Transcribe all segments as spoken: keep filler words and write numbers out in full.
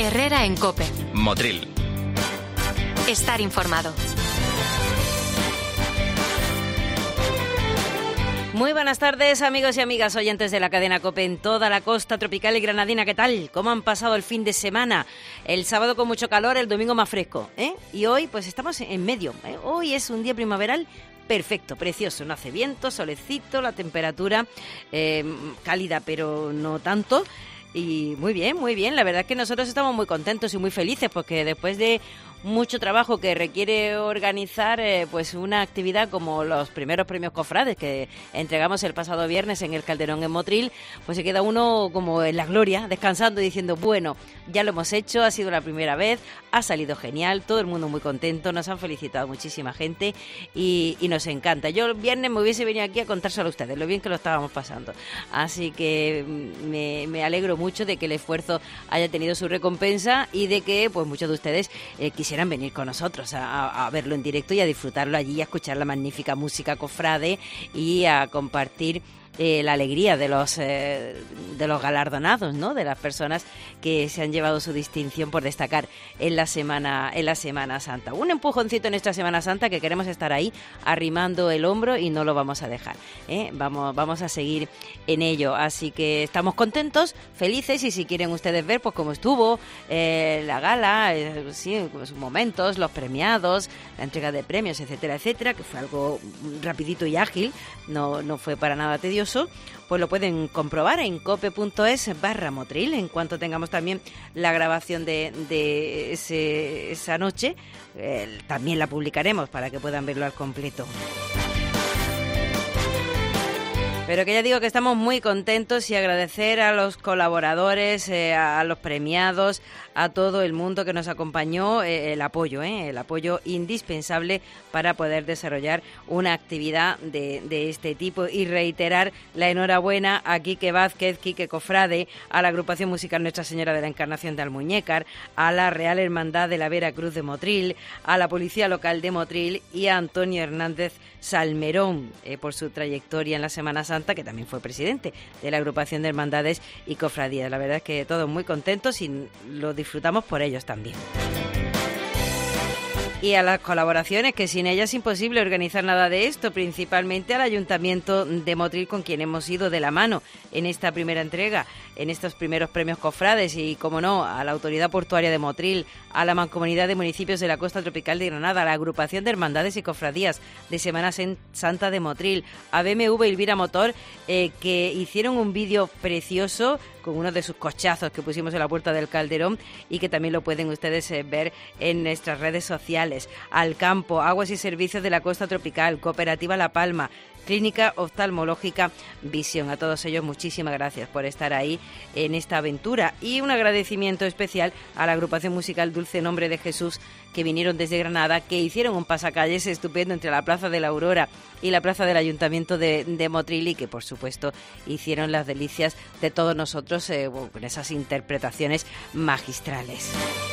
Herrera en COPE. Motril. Estar informado. Muy buenas tardes, amigos y amigas oyentes de la cadena COPE en toda la costa tropical y granadina. ¿Qué tal? ¿Cómo han pasado el fin de semana? El sábado con mucho calor, el domingo más fresco, ¿eh? Y hoy pues estamos en medio, ¿eh? Hoy es un día primaveral perfecto, precioso. No hace viento, solecito, la temperatura eh, cálida, pero no tanto. Y muy bien, muy bien. La verdad es que nosotros estamos muy contentos y muy felices porque después de mucho trabajo que requiere organizar eh, pues una actividad como los primeros premios Cofrades que entregamos el pasado viernes en el Calderón en Motril, pues se queda uno como en la gloria, descansando y diciendo, bueno, ya lo hemos hecho, ha sido la primera vez, ha salido genial, todo el mundo muy contento, nos han felicitado muchísima gente y, y nos encanta. Yo el viernes me hubiese venido aquí a contárselo a ustedes, lo bien que lo estábamos pasando. Así que me, me alegro mucho de que el esfuerzo haya tenido su recompensa y de que pues muchos de ustedes eh, quisieran venir con nosotros a, a verlo en directo y a disfrutarlo allí, a escuchar la magnífica música cofrade y a compartir Eh, la alegría de los eh, de los galardonados, ¿no? De las personas que se han llevado su distinción por destacar en la semana en la Semana Santa. Un empujoncito en esta Semana Santa que queremos estar ahí arrimando el hombro y no lo vamos a dejar, ¿eh? Vamos vamos a seguir en ello. Así que estamos contentos, felices y si quieren ustedes ver pues cómo estuvo eh, la gala, eh, sí, sus momentos, los premiados, la entrega de premios, etcétera, etcétera, que fue algo rapidito y ágil, no no fue para nada tedioso. Pues lo pueden comprobar en cope.es barra Motril. En cuanto tengamos también la grabación de, de ese, esa noche, eh, también la publicaremos para que puedan verlo al completo. Pero que ya digo que estamos muy contentos y agradecer a los colaboradores, eh, a los premiados, a todo el mundo que nos acompañó, eh, el apoyo, eh, el apoyo indispensable para poder desarrollar una actividad de, de este tipo y reiterar la enhorabuena a Quique Vázquez, Quique Cofrade, a la agrupación musical Nuestra Señora de la Encarnación de Almuñécar, a la Real Hermandad de la Vera Cruz de Motril, a la Policía Local de Motril y a Antonio Hernández Salmerón eh, por su trayectoria en la Semana Santa, que también fue presidente de la agrupación de hermandades y cofradías. La verdad es que todos muy contentos y lo disfrutamos por ellos también. Y a las colaboraciones, que sin ellas es imposible organizar nada de esto, principalmente al Ayuntamiento de Motril, con quien hemos ido de la mano en esta primera entrega, en estos primeros premios Cofrades, y, como no, a la Autoridad Portuaria de Motril, a la Mancomunidad de Municipios de la Costa Tropical de Granada, a la Agrupación de Hermandades y Cofradías de Semana Santa de Motril, a B M W y Elvira Motor, eh, que hicieron un vídeo precioso con uno de sus cochazos que pusimos en la puerta del Calderón y que también lo pueden ustedes eh, ver en nuestras redes sociales. Al Campo, Aguas y Servicios de la Costa Tropical, Cooperativa La Palma, Clínica Oftalmológica Visión. A todos ellos muchísimas gracias por estar ahí en esta aventura y un agradecimiento especial a la agrupación musical Dulce Nombre de Jesús, que vinieron desde Granada, que hicieron un pasacalles estupendo entre la Plaza de la Aurora y la Plaza del Ayuntamiento de, de Motril y que por supuesto hicieron las delicias de todos nosotros eh, con esas interpretaciones magistrales.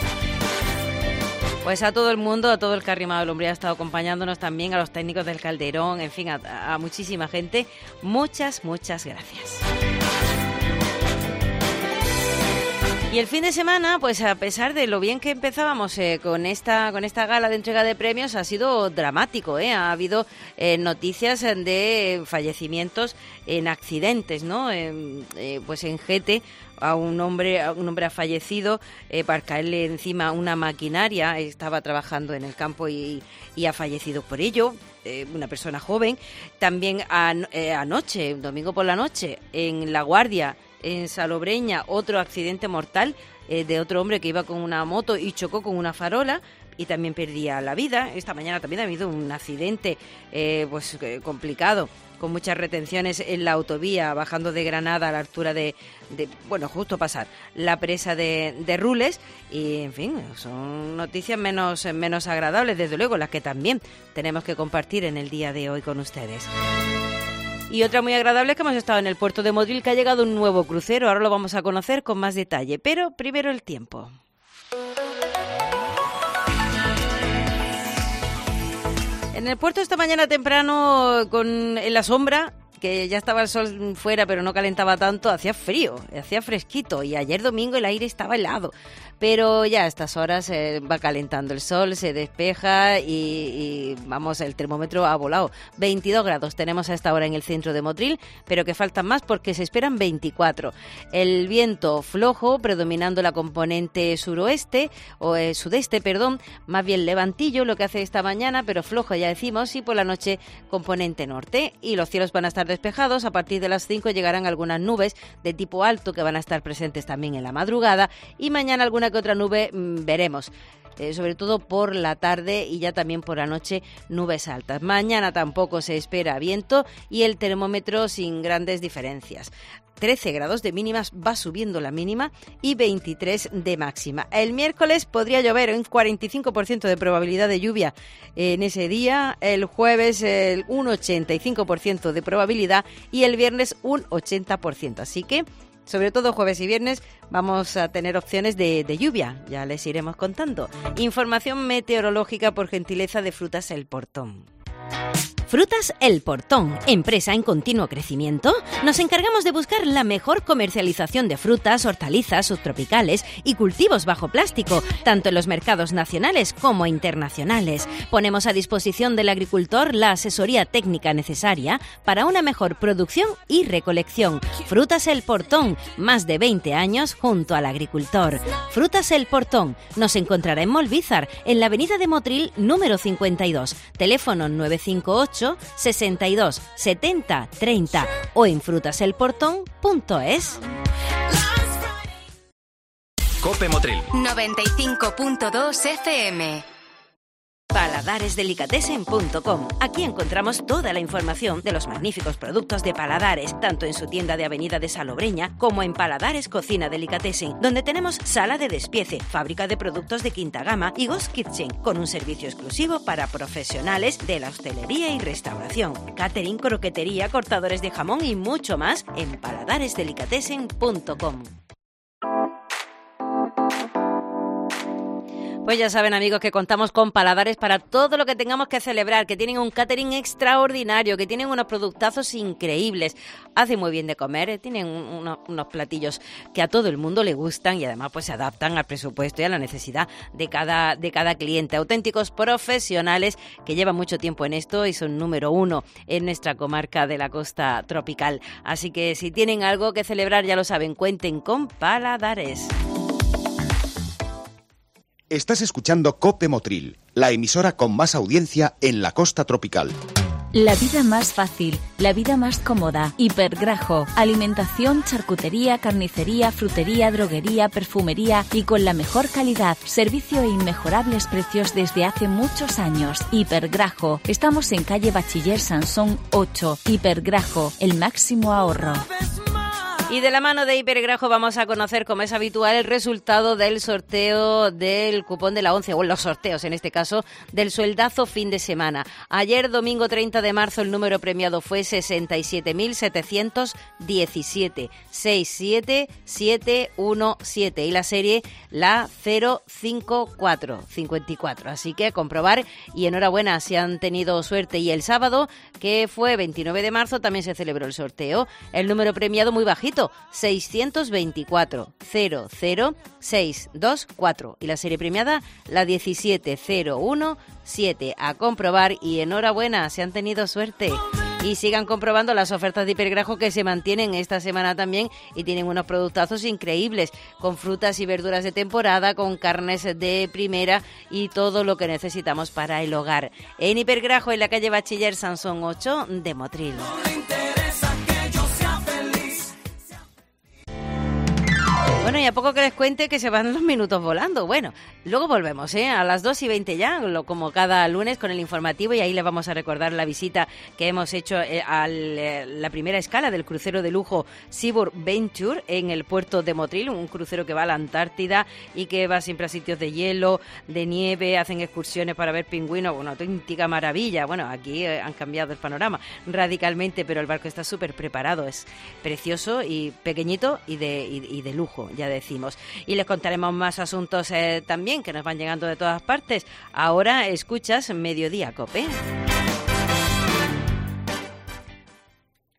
Pues a todo el mundo, a todo el que ha arrimado el hombro y ha estado acompañándonos, también a los técnicos del Calderón, en fin, a, a muchísima gente, muchas, muchas gracias. Y el fin de semana, pues a pesar de lo bien que empezábamos eh, con esta con esta gala de entrega de premios, ha sido dramático, ¿eh? Ha habido eh, noticias de fallecimientos en accidentes, ¿no? Eh, eh, pues en Gete a un hombre a un hombre ha fallecido eh, para caerle encima una maquinaria, estaba trabajando en el campo y, y ha fallecido por ello. Eh, una persona joven. También an, eh, anoche, un domingo por la noche, en La Guardia, en Salobreña, otro accidente mortal eh, de otro hombre que iba con una moto y chocó con una farola y también perdía la vida. Esta mañana también ha habido un accidente eh, pues eh, complicado, con muchas retenciones en la autovía, bajando de Granada a la altura de, de bueno, justo pasar la presa de, de Rules. Y, en fin, son noticias menos, menos agradables, desde luego, las que también tenemos que compartir en el día de hoy con ustedes. Y otra muy agradable es que hemos estado en el puerto de Motril, que ha llegado un nuevo crucero. Ahora lo vamos a conocer con más detalle, pero primero el tiempo. En el puerto esta mañana temprano, con en la sombra, que ya estaba el sol fuera, pero no calentaba tanto, hacía frío, hacía fresquito. Y ayer domingo el aire estaba helado. Pero ya a estas horas eh, va calentando el sol, se despeja y, y vamos, el termómetro ha volado. veintidós grados tenemos a esta hora en el centro de Motril, pero que faltan más porque se esperan veinticuatro. El viento flojo, predominando la componente suroeste, o eh, sudeste, perdón, más bien levantillo, lo que hace esta mañana, pero flojo ya decimos, y por la noche componente norte. Y los cielos van a estar despejados, a partir de las cinco llegarán algunas nubes de tipo alto que van a estar presentes también en la madrugada, y mañana alguna que otra nube mmm, veremos. Eh, sobre todo por la tarde y ya también por la noche nubes altas. Mañana tampoco se espera viento y el termómetro sin grandes diferencias. trece grados de mínimas, va subiendo la mínima, y veintitrés de máxima. El miércoles podría llover, un cuarenta y cinco por ciento de probabilidad de lluvia en ese día. El jueves el, un ochenta y cinco por ciento de probabilidad y el viernes un ochenta por ciento. Así que sobre todo jueves y viernes vamos a tener opciones de, de lluvia, ya les iremos contando. Información meteorológica por gentileza de Frutas El Portón. Frutas El Portón, empresa en continuo crecimiento. Nos encargamos de buscar la mejor comercialización de frutas, hortalizas, subtropicales y cultivos bajo plástico, tanto en los mercados nacionales como internacionales. Ponemos a disposición del agricultor la asesoría técnica necesaria para una mejor producción y recolección. Frutas El Portón, más de veinte años junto al agricultor. Frutas El Portón, nos encontrará en Molvízar, en la avenida de Motril número cincuenta y dos, teléfono nueve cinco ocho, sesenta y dos, setenta, treinta o en frutaselportón punto es. Cope Motril noventa y cinco punto dos F M. paladares delicatessen punto com. Aquí encontramos toda la información de los magníficos productos de Paladares, tanto en su tienda de Avenida de Salobreña como en Paladares Cocina Delicatessen, donde tenemos sala de despiece, fábrica de productos de quinta gama y Ghost Kitchen, con un servicio exclusivo para profesionales de la hostelería y restauración, catering, croquetería, cortadores de jamón y mucho más en paladares delicatessen punto com. Pues ya saben, amigos, que contamos con Paladares para todo lo que tengamos que celebrar, que tienen un catering extraordinario, que tienen unos productazos increíbles, hacen muy bien de comer, tienen unos, unos platillos que a todo el mundo le gustan y además pues se adaptan al presupuesto y a la necesidad de cada, de cada cliente. Auténticos profesionales que llevan mucho tiempo en esto y son número uno en nuestra comarca de la costa tropical. Así que si tienen algo que celebrar, ya lo saben, cuenten con Paladares. Estás escuchando Cope Motril, la emisora con más audiencia en la costa tropical. La vida más fácil, la vida más cómoda. Hipergrajo, alimentación, charcutería, carnicería, frutería, droguería, perfumería y con la mejor calidad, servicio e inmejorables precios desde hace muchos años. Hipergrajo, estamos en calle Bachiller Sansón ocho. Hipergrajo, el máximo ahorro. Y de la mano de Hipergrajo vamos a conocer, como es habitual, el resultado del sorteo del cupón de la ONCE, o los sorteos, en este caso, del sueldazo fin de semana. Ayer, domingo treinta de marzo, el número premiado fue sesenta y siete mil setecientos diecisiete, sesenta y siete mil setecientos diecisiete, y la serie la cero cinco cuatro cincuenta y cuatro. Así que a comprobar, y enhorabuena si han tenido suerte. Y el sábado, que fue veintinueve de marzo, también se celebró el sorteo. El número premiado muy bajito, seiscientos veinticuatro, cero cero seis dos cuatro, y la serie premiada la diecisiete cero uno siete. A comprobar, y enhorabuena si han tenido suerte. Y sigan comprobando las ofertas de Hipergrajo, que se mantienen esta semana también y tienen unos productazos increíbles, con frutas y verduras de temporada, con carnes de primera y todo lo que necesitamos para el hogar. En Hipergrajo, en la calle Bachiller Sansón ocho de Motril. Bueno, y a poco que les cuente que se van los minutos volando. Bueno, luego volvemos, ¿eh? A las dos y veinte ya, lo, como cada lunes, con el informativo, y ahí les vamos a recordar la visita que hemos hecho eh, a la primera escala del crucero de lujo Seabourn Venture en el puerto de Motril, un crucero que va a la Antártida y que va siempre a sitios de hielo, de nieve, hacen excursiones para ver pingüinos, una auténtica maravilla. Bueno, aquí eh, han cambiado el panorama radicalmente, pero el barco está súper preparado, es precioso y pequeñito y de, y, y de lujo, ya decimos. Y les contaremos más asuntos eh, también que nos van llegando de todas partes. Ahora escuchas Mediodía Cope.